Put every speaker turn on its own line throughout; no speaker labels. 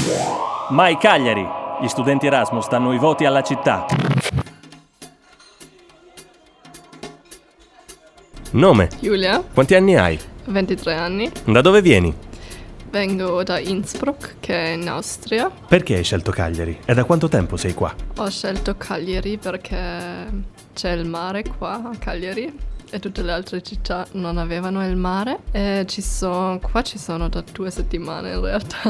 Mai Cagliari! Gli studenti Erasmus danno i voti alla città.
Nome?
Giulia,
Quanti anni hai?
23 anni.
Da dove vieni?
Vengo da Innsbruck, che è in Austria.
Perché hai scelto Cagliari? E da quanto tempo sei qua?
Ho scelto Cagliari perché c'è il mare qua a Cagliari e tutte le altre città non avevano il mare. E qua ci sono da 2 settimane in realtà.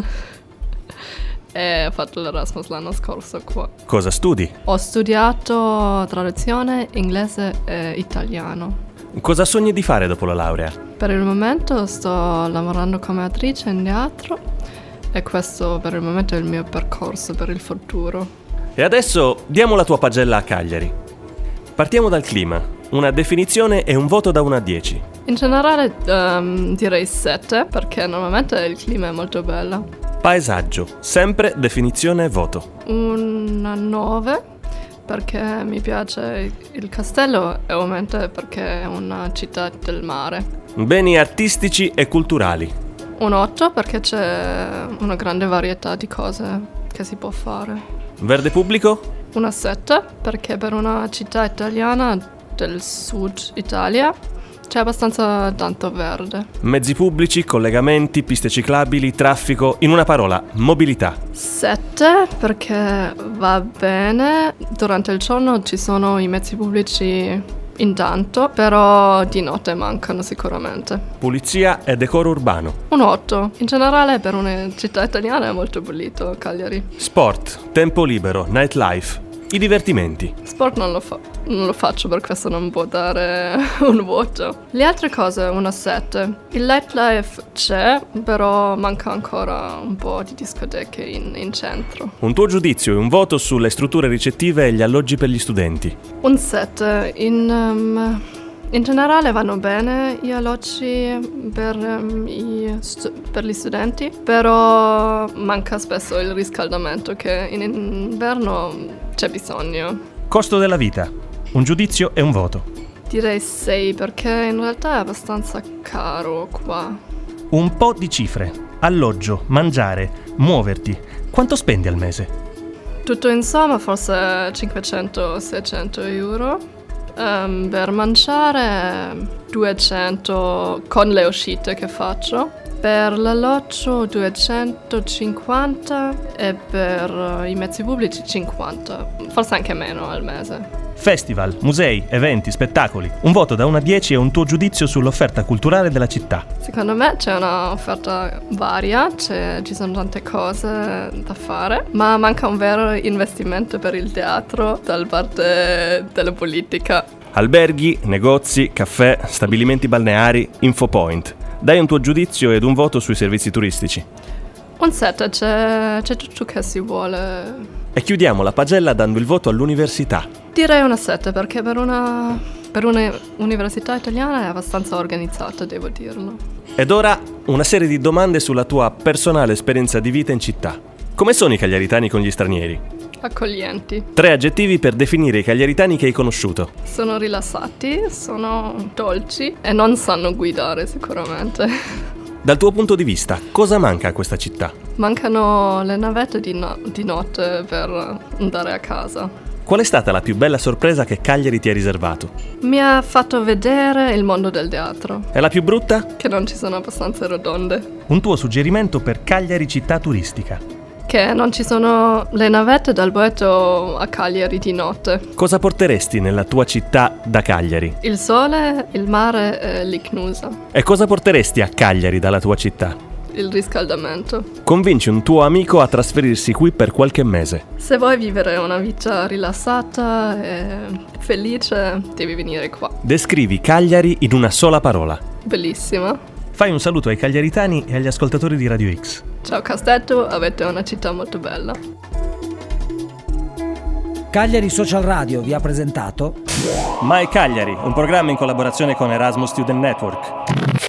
E ho fatto l'Erasmus l'anno scorso qua.
Cosa studi?
Ho studiato traduzione, inglese e italiano.
Cosa sogni di fare dopo la laurea?
Per il momento sto lavorando come attrice in teatro e questo per il momento è il mio percorso per il futuro.
E adesso diamo la tua pagella a Cagliari. Partiamo dal clima. Una definizione e un voto da 1 a 10.
In generale direi 7 perché normalmente il clima è molto bello.
Paesaggio. Sempre definizione e voto.
Una 9 perché mi piace il castello e ovviamente perché è una città del mare.
Beni artistici e culturali.
Un 8 perché c'è una grande varietà di cose che si può fare.
Verde pubblico?
Una 7 perché per una città italiana del sud Italia c'è abbastanza tanto verde.
Mezzi pubblici, collegamenti, piste ciclabili, traffico, in una parola, mobilità.
7 perché va bene, durante il giorno ci sono i mezzi pubblici intanto, però di notte mancano sicuramente.
Pulizia e decoro urbano.
Un 8, in generale per una città italiana è molto pulito Cagliari.
Sport, tempo libero, nightlife, i divertimenti.
Sport non lo faccio, per questo non può dare un voto. Le altre cose, una 7. Il nightlife c'è, però manca ancora un po' di discoteche in centro.
Un tuo giudizio e un voto sulle strutture ricettive e gli alloggi per gli studenti.
Un 7. In generale vanno bene gli alloggi per gli studenti, però manca spesso il riscaldamento che in inverno c'è bisogno.
Costo della vita. Un giudizio e un voto.
Direi 6 perché in realtà è abbastanza caro qua.
Un po' di cifre. Alloggio, mangiare, muoverti. Quanto spendi al mese?
Tutto insomma forse 500-600 euro. Per mangiare 200 con le uscite che faccio. Per l'alloggio 250 e per i mezzi pubblici 50, forse anche meno al mese.
Festival, musei, eventi, spettacoli. Un voto da 1 a 10 e un tuo giudizio sull'offerta culturale della città.
Secondo me c'è un'offerta varia, ci sono tante cose da fare, ma manca un vero investimento per il teatro da parte della politica.
Alberghi, negozi, caffè, stabilimenti balneari, infopoint. Dai un tuo giudizio ed un voto sui servizi turistici.
Un 7, c'è tutto che si vuole.
E chiudiamo la pagella dando il voto all'università.
Direi una 7 perché per una università italiana è abbastanza organizzata, devo dirlo.
Ed ora una serie di domande sulla tua personale esperienza di vita in città. Come sono i cagliaritani con gli stranieri?
Accoglienti.
3 aggettivi per definire i cagliaritani che hai conosciuto.
Sono rilassati, sono dolci e non sanno guidare sicuramente.
Dal tuo punto di vista, cosa manca a questa città?
Mancano le navette di notte per andare a casa.
Qual è stata la più bella sorpresa che Cagliari ti ha riservato?
Mi ha fatto vedere il mondo del teatro.
E la più brutta?
Che non ci sono abbastanza rotonde.
Un tuo suggerimento per Cagliari città turistica?
Che non ci sono le navette dal Boeto a Cagliari di notte.
Cosa porteresti nella tua città da Cagliari?
Il sole, il mare e l'Icnusa.
E cosa porteresti a Cagliari dalla tua città?
Il riscaldamento.
Convinci un tuo amico a trasferirsi qui per qualche mese.
Se vuoi vivere una vita rilassata e felice, devi venire qua.
Descrivi Cagliari in una sola parola.
Bellissima.
Fai un saluto ai cagliaritani e agli ascoltatori di Radio X.
Ciao Castello, avete una città molto bella.
Cagliari Social Radio vi ha presentato
Mai Cagliari, un programma in collaborazione con Erasmus Student Network.